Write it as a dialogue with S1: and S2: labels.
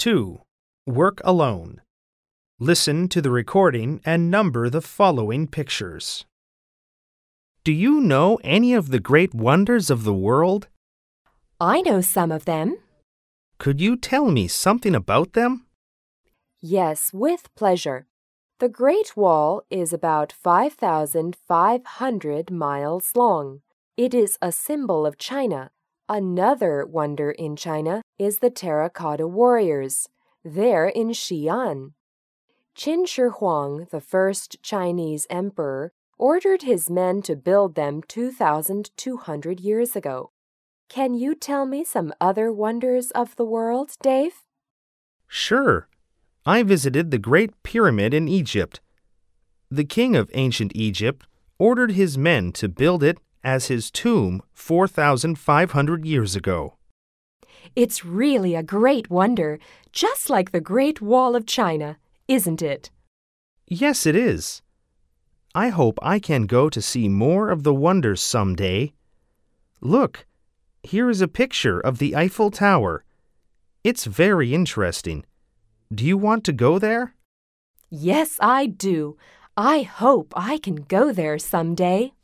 S1: 2. Work alone. Listen to the recording and number the following pictures. Do you know any of the great wonders of the world?
S2: I know some of them.
S1: Could you tell me something about them?
S2: Yes, with pleasure. The Great Wall is about 5,500 miles long. It is a symbol of China. Another wonder in China is the Terracotta Warriors. They're in Xi'an. Qin Shi Huang, the first Chinese emperor, ordered his men to build them 2,200 years ago. Can you tell me some other wonders of the world, Dave?
S1: Sure. I visited the Great Pyramid in Egypt. The king of ancient Egypt ordered his men to build it as his tomb 4,500 years ago.
S2: It's really a great wonder, just like the Great Wall of China, isn't it?
S1: Yes, it is. I hope I can go to see more of the wonders someday. Look, here is a picture of the Eiffel Tower. It's very interesting. Do you want to go there?
S2: Yes, I do. I hope I can go there someday.